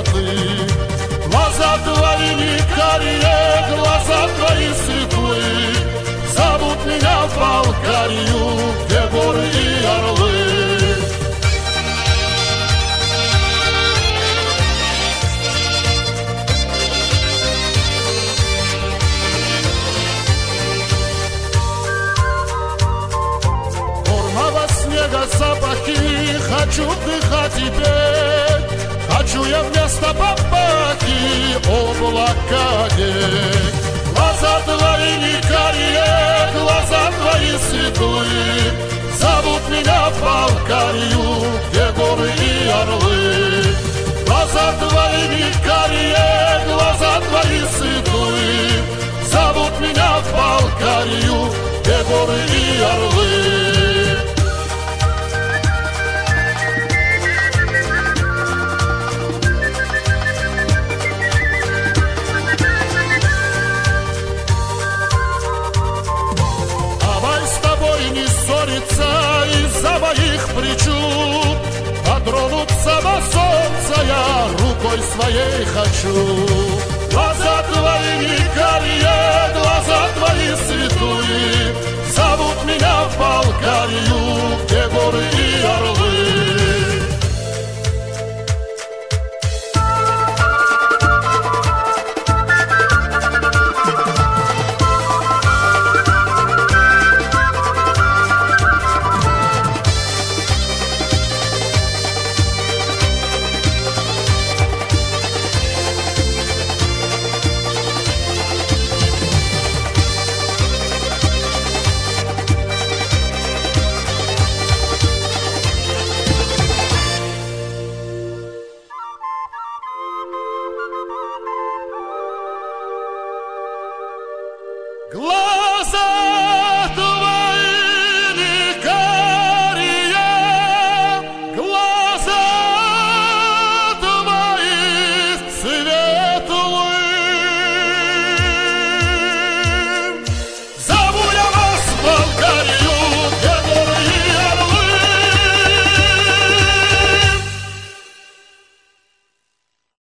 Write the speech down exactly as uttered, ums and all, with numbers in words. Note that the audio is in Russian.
высоты. Глаза твои не карие, глаза твои светлые, зовут меня в Балкарию, где горы и орлы. Горного снега запахи хочу вдыхать и петь, хочу я вместо бабаки облака одеть. Глаза твои не карие, глаза твои светлые, зовут меня в Балкарию, где горы и орлы. Глаза твои не карие, глаза твои светлые, зовут меня в Балкарию, где горы и орлы. Из-за моих причуд дотронуться до солнца я рукой своей хочу. Глаза твои не карие, глаза твои светлые, зовут меня в Балкарию, где горы и орлы.